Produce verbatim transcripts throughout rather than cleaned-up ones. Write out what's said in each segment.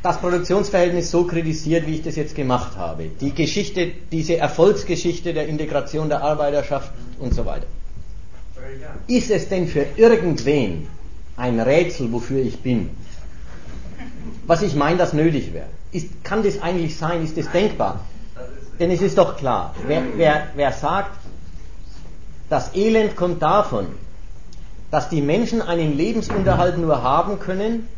das Produktionsverhältnis so kritisiert, wie ich das jetzt gemacht habe. Die Geschichte, diese Erfolgsgeschichte der Integration der Arbeiterschaft und so weiter. Ist es denn für irgendwen ein Rätsel, wofür ich bin? Was ich meine, das nötig wäre. Ist, kann das eigentlich sein? Ist das denkbar? Denn es ist doch klar, wer, wer, wer sagt, das Elend kommt davon, dass die Menschen einen Lebensunterhalt nur haben können,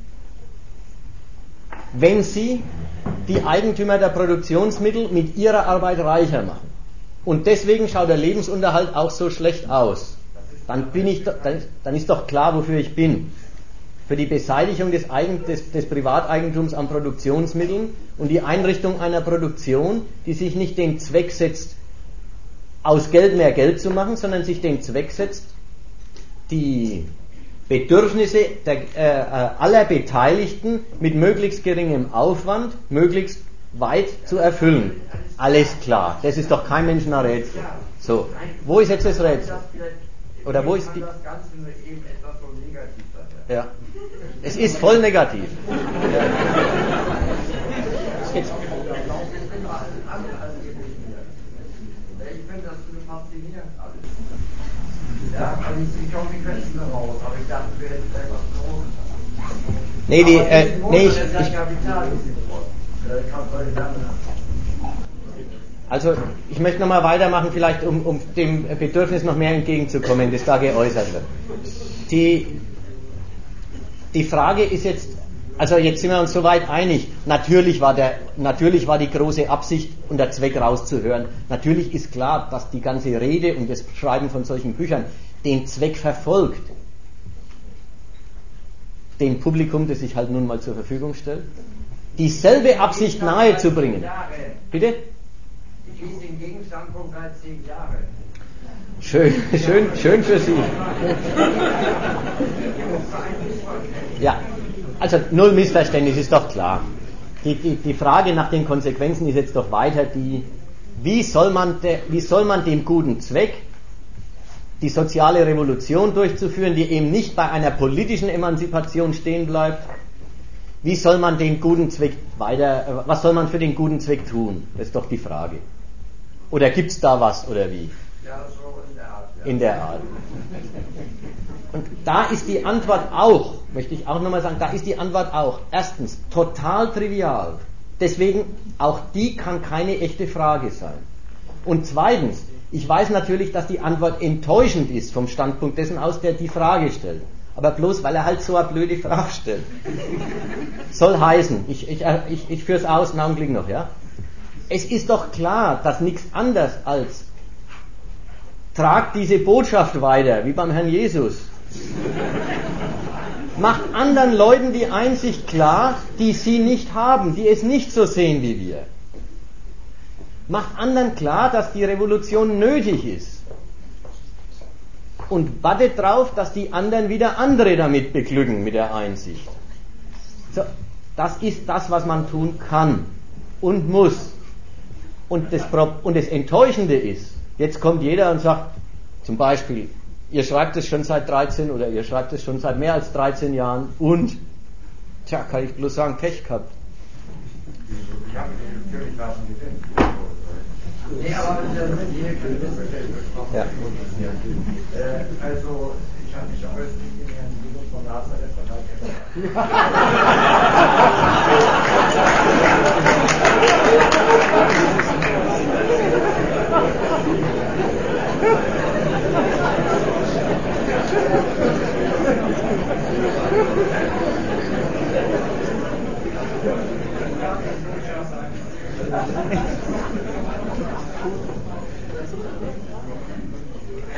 wenn sie die Eigentümer der Produktionsmittel mit ihrer Arbeit reicher machen. Und deswegen schaut der Lebensunterhalt auch so schlecht aus. Dann, bin ich, dann, dann ist doch klar, wofür ich bin. Für die Beseitigung des, Eigen, des, des Privateigentums an Produktionsmitteln und die Einrichtung einer Produktion, die sich nicht den Zweck setzt, aus Geld mehr Geld zu machen, sondern sich den Zweck setzt, die Bedürfnisse der, äh, aller Beteiligten mit möglichst geringem Aufwand möglichst weit zu erfüllen. Alles klar, das ist doch kein Menschen ein Rätsel. So, wo ist jetzt das Rätsel? Oder wo ist die? Das Ganze nur eben etwas so negativ sein. Ja, es ist voll negativ. Ja. Jetzt. Ich finde das faszinierend alles. Ja, also ich komme die Grenzen raus, aber ich dachte, wir hätten etwas Großes. Nee, die, äh, nee, ich, ich, also ich möchte nochmal weitermachen, vielleicht um, um dem Bedürfnis noch mehr entgegenzukommen, das da geäußert wird. Die, die Frage ist jetzt, also jetzt sind wir uns soweit einig, natürlich war, der, natürlich war die große Absicht und der Zweck rauszuhören. Natürlich ist klar, dass die ganze Rede und das Schreiben von solchen Büchern den Zweck verfolgt, dem Publikum, das sich halt nun mal zur Verfügung stellt, dieselbe Absicht nahezubringen. Bitte? Ich lese den Gegenstandpunkt seit zehn Jahren. Schön, schön, schön für Sie. Ja, also null Missverständnis, ist doch klar. Die, die, die Frage nach den Konsequenzen ist jetzt doch weiter die, wie soll man, de, wie soll man dem guten Zweck, die soziale Revolution durchzuführen, die eben nicht bei einer politischen Emanzipation stehen bleibt, wie soll man den guten Zweck weiter, was soll man für den guten Zweck tun? Das ist doch die Frage. Oder gibt es da was, oder wie? Ja, so in der Art. Ja. In der Art. Und da ist die Antwort auch, möchte ich auch nochmal sagen, da ist die Antwort auch, erstens, total trivial. Deswegen, auch die kann keine echte Frage sein. Und zweitens, ich weiß natürlich, dass die Antwort enttäuschend ist vom Standpunkt dessen aus, der die Frage stellt. Aber bloß, weil er halt so eine blöde Frage stellt. Soll heißen, ich, ich, ich, ich führe es aus, einen Augenblick noch, ja. Es ist doch klar, dass nichts anderes als tragt diese Botschaft weiter, wie beim Herrn Jesus. Macht anderen Leuten die Einsicht klar, die sie nicht haben, die es nicht so sehen wie wir. Macht anderen klar, dass die Revolution nötig ist. Und wartet drauf, dass die anderen wieder andere damit beglücken, mit der Einsicht. So, das ist das, was man tun kann und muss. Und das, und das Enttäuschende ist, jetzt kommt jeder und sagt, zum Beispiel, ihr schreibt es schon seit dreizehn oder ihr schreibt es schon seit mehr als dreizehn Jahren und, tja, kann ich bloß sagen, Pech gehabt. Ja, natürlich war es nicht. Nee, aber das sind hier keine Missverständnisse gesprochen. Ja. Äh, also, ich habe mich auch östlich in Herrn Jesus von Nazareth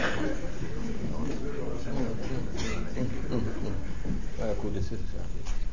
Ja, gut, das ist es ja.